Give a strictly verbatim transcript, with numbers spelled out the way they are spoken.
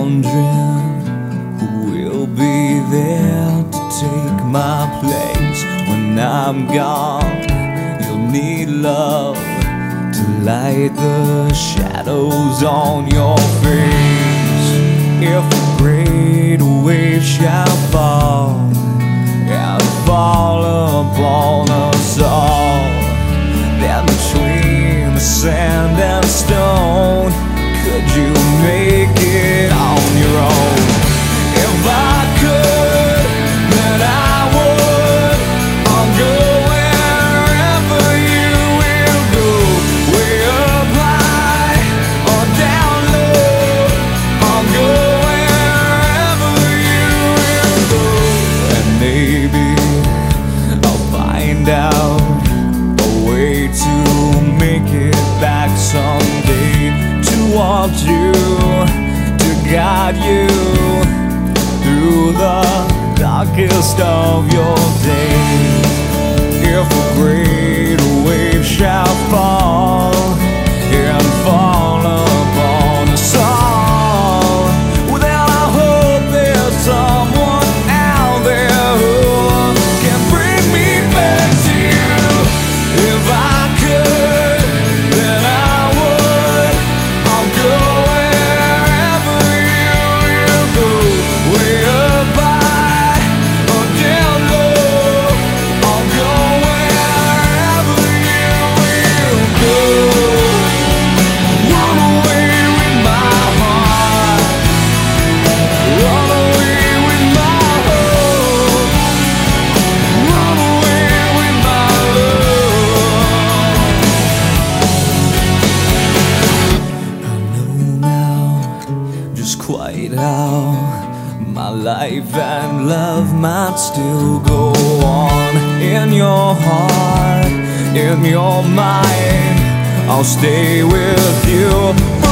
wondering who will be there to take my place when I'm gone. You'll need love to light the shadows on your face. If a great wave shall fall and fall upon us all, then between the sand and stone, could you make it on your own? If I could, then I would. I'll go wherever you will go, way up high or down low. I'll go wherever you will go, and maybe I'll find out a way to make it back someday, to want you, to guide you through the darkest of your days. If a great wave shall fall and fall upon us all, well, then I hope there's someone out there who can bring me back to you. If I could, then I would. I'll go wherever you will go, way up high or down low. I'll go wherever you will go. Run away with my heart, run away with my hope, run away with my love. I know now just quite how my life and love might still go on. In your heart, in your mind, I'll stay with you.